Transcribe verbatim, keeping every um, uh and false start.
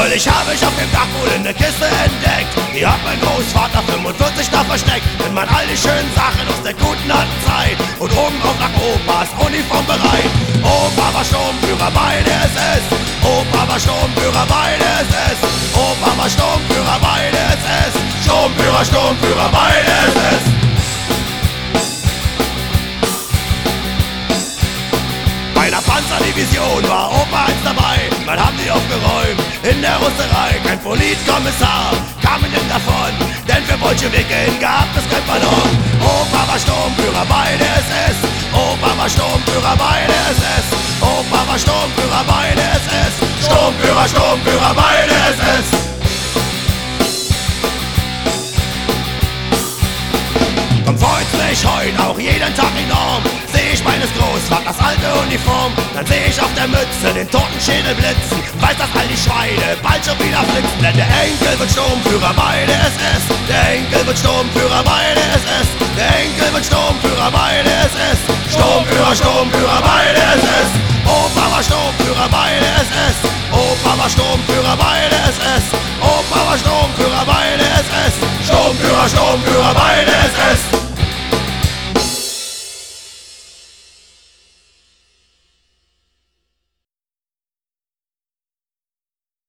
Neulich habe ich auf dem Dachboden eine Kiste entdeckt. Die hat mein Großvater fünfundvierzig da versteckt. Wenn man all die schönen Sachen aus der guten alten Zeit und oben auch nach Opas Uniform bereit. Opa war Sturmführer bei der S S. Opa war Sturmführer bei der S S. Opa war Sturmführer bei der S S. Sturmführer, Sturmführer bei der S S. Bei einer Panzerdivision war Opa eins dabei. Man haben die aufgeräumt in der Russerei. Kein Politkommissar kam ihnen davon, denn für Bolschewiken gab es kein Pardon. Opa war Sturmführer bei der S S. Opa war Sturmführer bei der S S. Opa war Sturmführer bei der S S. Sturmführer, Sturmführer bei der S S. Drum freut's mich heut auch jeden Tag enorm. Seh ich meines Großvaters alte Uniform, dann seh ich auf der Mütze den toten Schädel blitzen. Weiß, dass all die Schweine bald schon wieder flitzen. Denn der Enkel wird Sturmführer bei der S S. Der Enkel wird Sturmführer bei der S S. Der Enkel wird Sturmführer bei der S S. Sturmführer, Sturmführer bei der S S. Opa war Sturmführer bei der S S. Opa war Sturmführer bei der